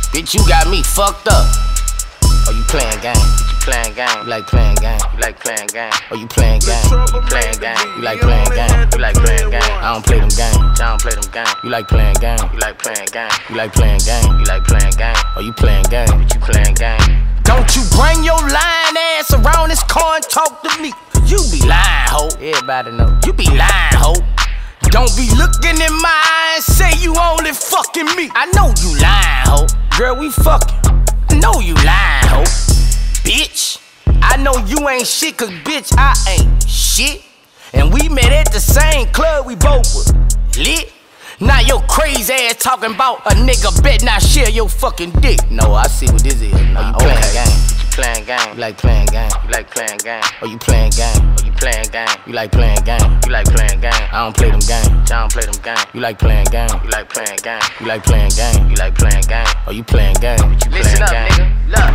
Bitch, you got me fucked up. Oh, you playing game? You playing game? You like playing game? You like playing game? Oh, you playing game? You playing game? You like playing game? You like playing game? I don't play them games. I don't play them games. You like playing game? You like playing game? You like playing game? You like playing game? Oh, you playing game? Bitch, you playing game? Don't you bring your lying ass around this car and talk to me? You be lying, ho. Everybody know. You be lying, ho. Don't be looking in my eyes and say you only fucking me. I know you lying, ho. Girl, we fucking. I know you lying, ho. Bitch, I know you ain't shit, cause bitch, I ain't shit. And we met at the same club, we both was lit. Now your crazy ass talking about a nigga bet not share your fucking dick. No, I see what this is. No, you playing game. You playing game. You like playing game. You like playing game. Oh, you playing game. Oh, you playing game. You like playing game. You like playing game. I don't play them games. I don't play them games. You like playing game. You like playing game. You like playing game. You like playing game. Oh, you playing game. But you listen up, nigga. Look,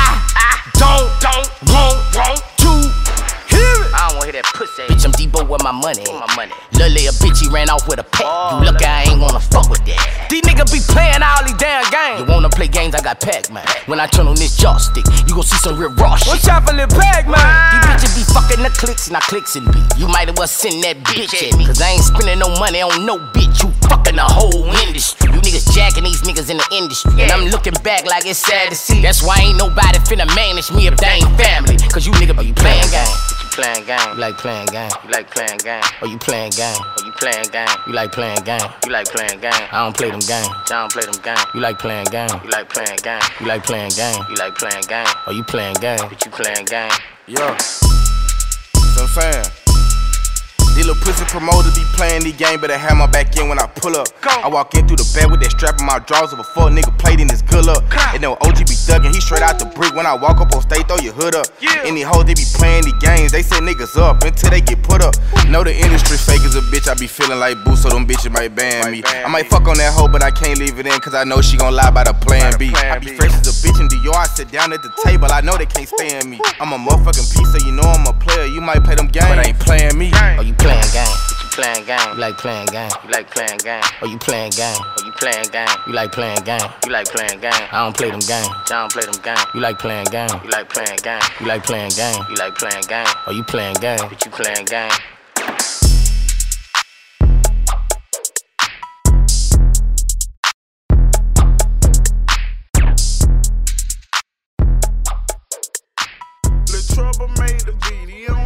I don't want to hear it. I don't wanna hear that pussy. Bitch, I'm Debo with my money. Lil' a bitch, he ran off with a pet. You lucky I ain't wanna fuck with that. These niggas be playing all these damn games. You wanna play games, I got Pac-Man. When I turn on this joystick, you gon' see some real raw shit. What's up for Lil' Pac-Man? These bitches be fucking the clicks, not clicks and beat. You might as well send that bitch at me, cause I ain't spending no money on no bitch. You fucking the whole industry. You niggas jacking these niggas in the industry. And I'm looking back like it's sad to see. That's why ain't nobody finna manage me if they ain't family. Cause you niggas be playing games. Playing game, you like playing game, you like playing game, oh you playing game, oh you playing game, you like playing game, you like playing game, I don't play them games, I don't play them games, you like playing game, you like playing game, you like playing game, you like playing game, oh you playing game, but you playing game. Yo, so I'm saying, these little pussy promoters be playing the game, but I have my back in when I pull up. I walk in through the bed with that strap in my drawers of a fuck nigga played in his good luck. And then OG be thuggin', he straight out the brick. When I walk up on stage, throw your hood up. And these hoes, they be playing the games, they set niggas up until they get put up. Know the industry fake as a bitch, I be feeling like Boo, so them bitches might ban me. I might fuck on that hoe, but I can't leave it in, cause I know she gon' lie by the plan B. I be fresh as a bitch in Dior, I sit down at the table, I know they can't stand me. I'm a motherfucking piece, so you know I'm a player. You might play them games, but ain't playing me. Oh, you playing game. Playing game, you like playing game, you like playing game, oh you playing game, oh you playing game, you like playing game, you like playing game, I don't play them games, I don't play them games, you like playing game, you like playing game, you like playing game, you like playing game, oh you playing game, but you playing game. Lil' Trouble made the video.